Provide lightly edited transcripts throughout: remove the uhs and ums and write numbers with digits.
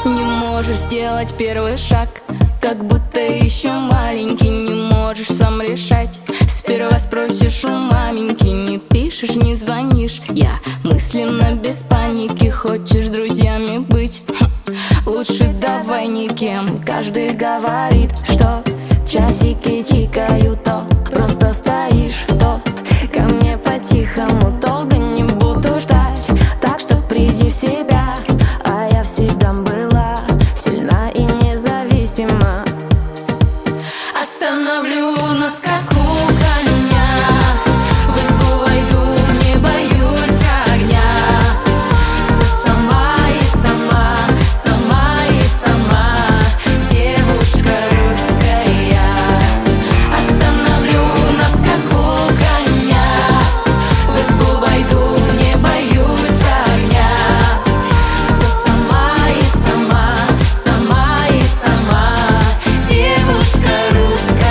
Не можешь сделать первый шаг, как будто еще маленький. Не можешь сам решать, сперва спросишь у маменьки. Не пишешь, не звонишь, я мысленно без паники. Хочешь друзьями быть? Лучше давай никем. Каждый говорит, что часики тикают, то просто стоишь, то ко мне по-тихому. Долго не буду ждать, так что приди в себя. А я всегда была сильна и независима. Остановлю на скаку коня, в избу войду, не боюсь огня. Все сама и сама, сама и сама, девушка русская. Остановлю на скаку коня, в избу войду, не боюсь огня. Все сама и сама, сама и сама, девушка русская.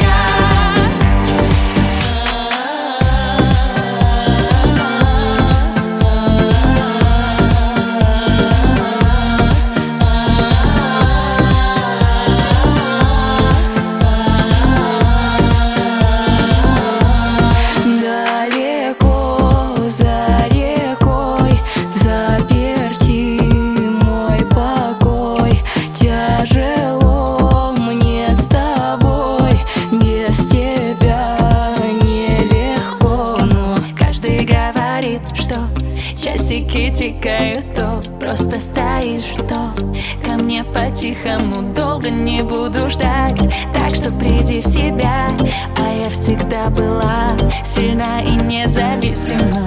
Далеко за рекой, заперти мой покой. Тяжело мне с тобой, без тебя нелегко. Но каждый говорит, что часики тикают, то просто стоишь, то ко мне по-тихому. Долго не буду ждать, так что приди в себя. А я всегда была сильна и независима.